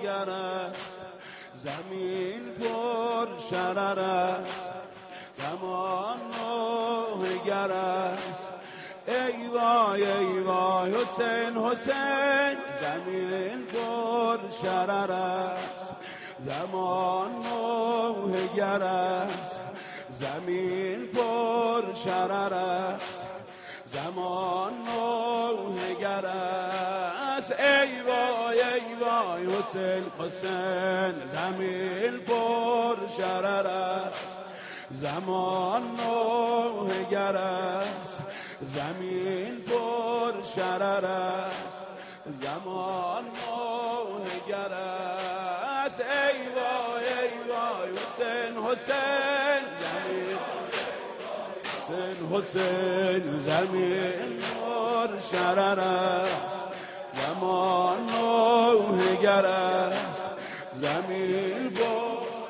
گر است زمین پر شرر است زمان نوحه گر است ای وای حسین حسین زمین پر شرر است زمان نوحه گر است زمین پر شرر است زمان نوحه گر است ای وای حسین حسین زمین پر شرر است زمان نوحه گر است زمین پر شرر است زمان نوحه گر است ای وای حسین حسین زمین حسین زمین پر شرر است زمان نوحه گر است زمین پر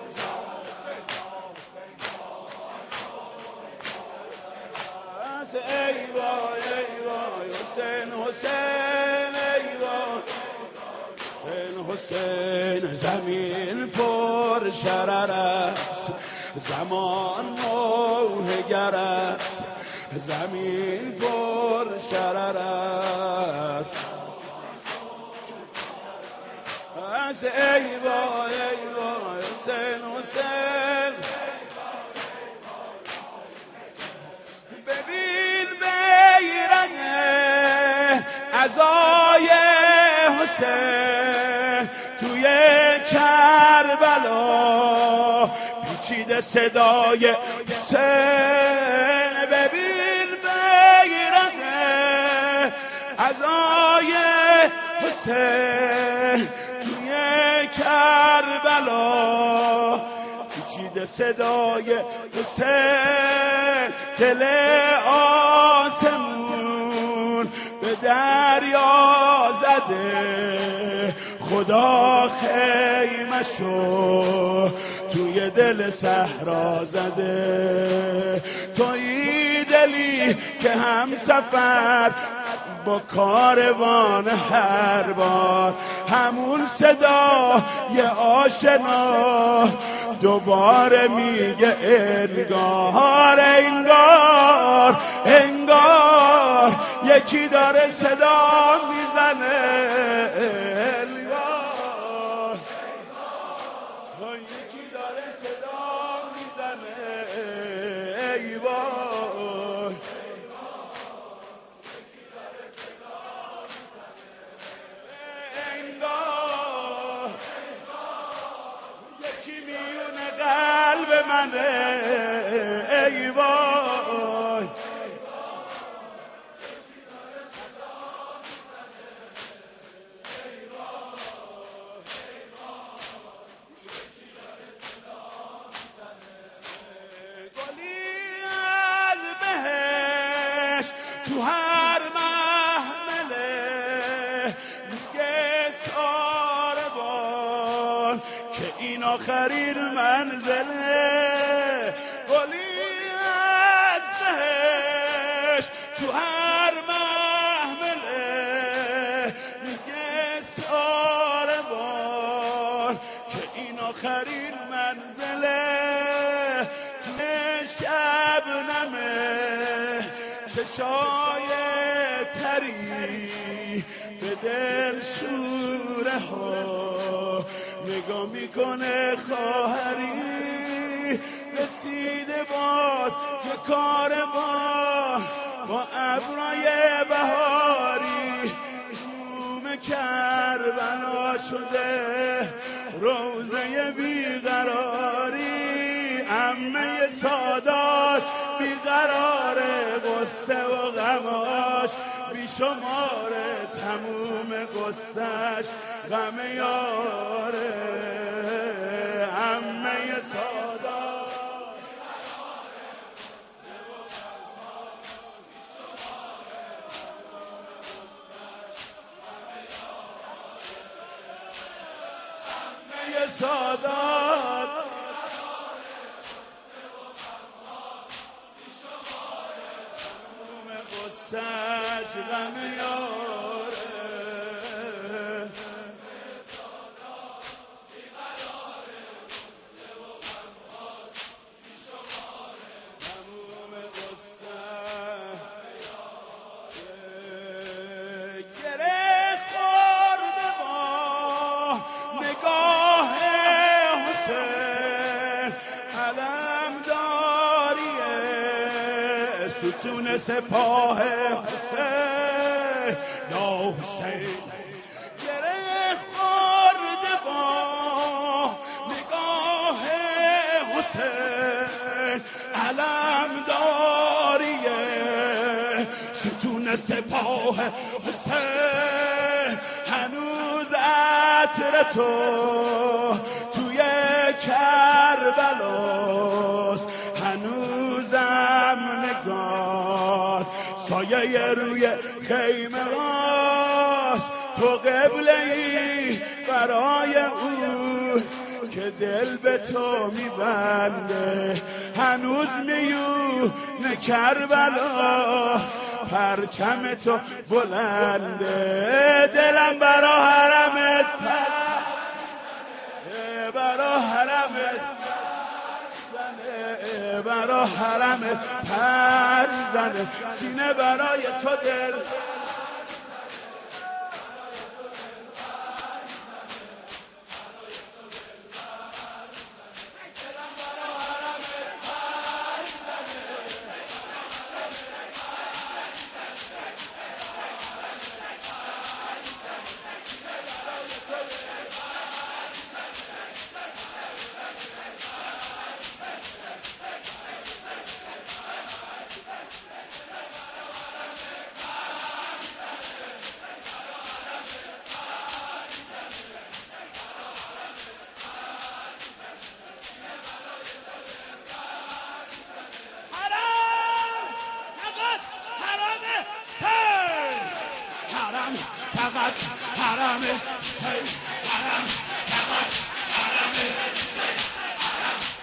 ای وای حسین حسین ای وای حسین حسین زمین پر شرر است زمان نوحه گر است زمین پر شرر است ای وای حسین حسین ببین بیرق عزای حسین توی کربلا پیچیده صدای حسین ببین بیرق عزای حسین توی کربلا پیچیده صدای حسین دل آسمون به دریا زده خدا خیمشو توی دل صحرا زده توی دلی که هم سفر با کاروان هر بار همون صدا یه آشنا دوباره میگه انگار یکی داره صدا میزنه انگار یکی داره صدا میزنه ای وای انگار یکی میونه قلب منه ای وای تو هر محمله میگه ساربان که این آخرین منزله گلی از بهش تو هر محمله میگه ساربان که این آخرین منزله شبنمه چشای تری به دل شوره ها نگاه میکنه خواهری رسیده باز یه کاروان با ابرای بهاری روم کربلا شده روزه بیقراری عمه سادات بیقراره غصه و غماش بیشماره تموم غصهش غم یاره عمه سادات عمه سادات قصهش غم یاره نگاه حسین علمداریه ستون سپاه حسین یا حسین گره خورده با نگاه حسین علمداریه ستون سپاه حسین هنوز عطر تو توی کربلاست هنوزم نگار سایه روی خیمه هاست تو قبله‌ای برای او که دل به تو میبنده هنوز میونه کربلا پرچم تو بلنده دلم برا حرمت برا حرمت برا حرمت پر زنه سینه برای تو دل فقط حرم حسین حرم فقط حرم حسین حرم